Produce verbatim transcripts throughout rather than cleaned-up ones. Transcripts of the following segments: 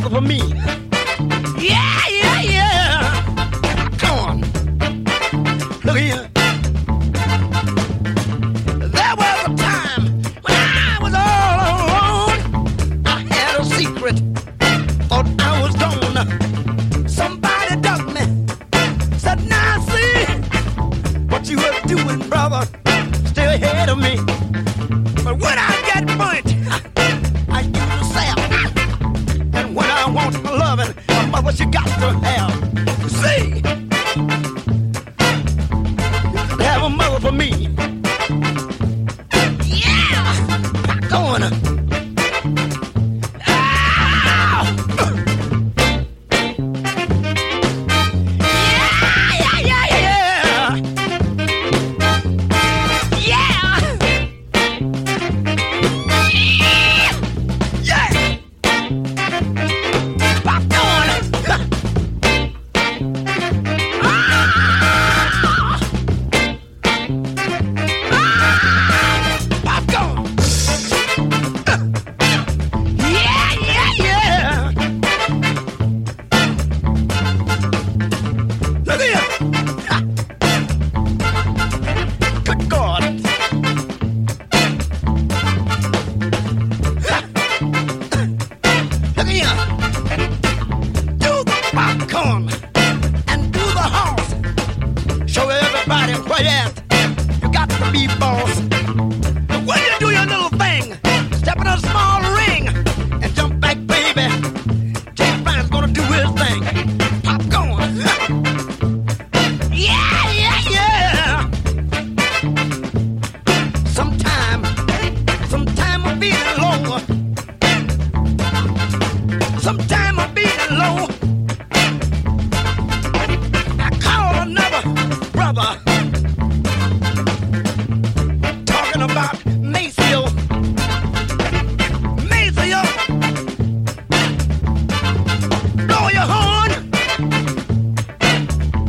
mother for me. Yeah, yeah, yeah. Come on. Look here. There was a time when I was all alone. I had a secret. Thought I was gone. Somebody dug me. Said, now see what you were doing, brother. Still ahead of me. But when I get burnt, I use a sap. And when I want my loving, my mother, she got to have. See, you could have a mother for me. Yeah, go on.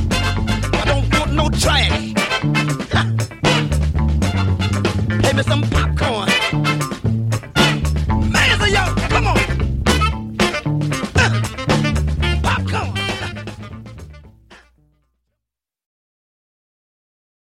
Some